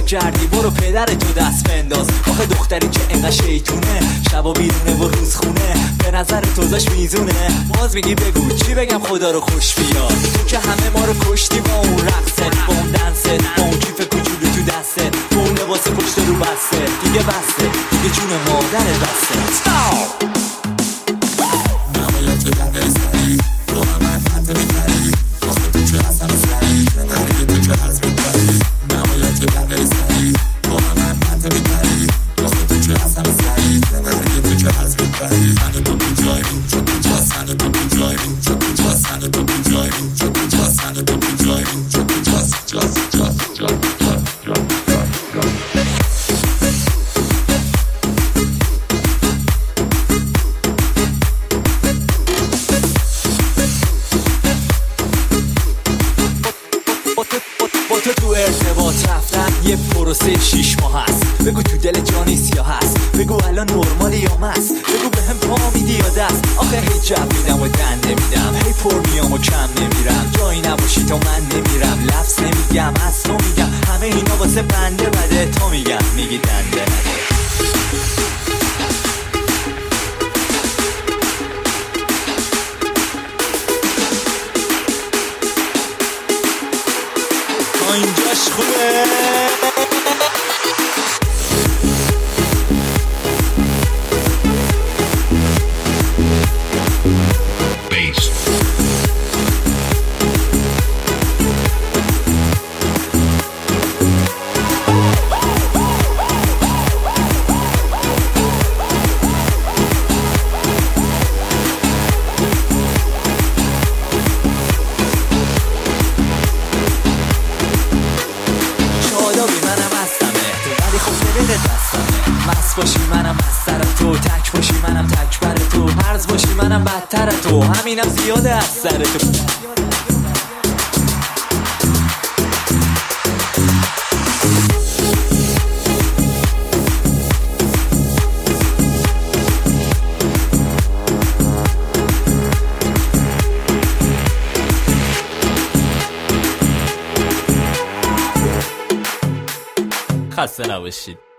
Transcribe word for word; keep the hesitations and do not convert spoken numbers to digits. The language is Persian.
کردی برو پدر تو دست بنداز. آخه دختری که انقدر شیطونه، شبا بیرونه و روز خونه، به نظر توزاش میزونه. باز میگی بگو چی بگم خدا رو خوش بیاد. تو که همه ما رو کشتی با اون رقصت، با اون دنست، با اون کیف کوچولو تو دسته، با اون لباس پشت رو بسته. دیگه بسته دیگه جون مادر بسته. نباید تو لبه سری رو همه خط بگری. آخه تو که اصلا سری غریبه تو که از بگری. نباید تو لبه سری رو همه خط بگری. آخه تو که اصلا سری غریبه تو که از بگری. سنه تو کجایی چون کجا سنه تو کجایی چون کجا سنه تو کجایی چون کجا سنه تو کجایی چون کجا جا جا جا جا جا با تو تو ارتباط رفتن یه پروسه شیش ماه هست. بگو تو دل جانی سیاه هست، بگو الان نرمالی یا مست، بگو به هم پا میدی یا دست. آخه هی جب میدم و دن نمیدم، هی پر میام و کم نمیرم. جایی نباشی تا من نمیرم، لفظ نمیگم از تو میگم. همه اینا واسه بنده بده، تا میگم میگی دنده نده. اینجاش خوبه. مست باشی منم مستر تو، تک باشی منم تک بر تو، هرز باشی منم بدتر تو، همینم زیاده از سر تو. خسته نباشید.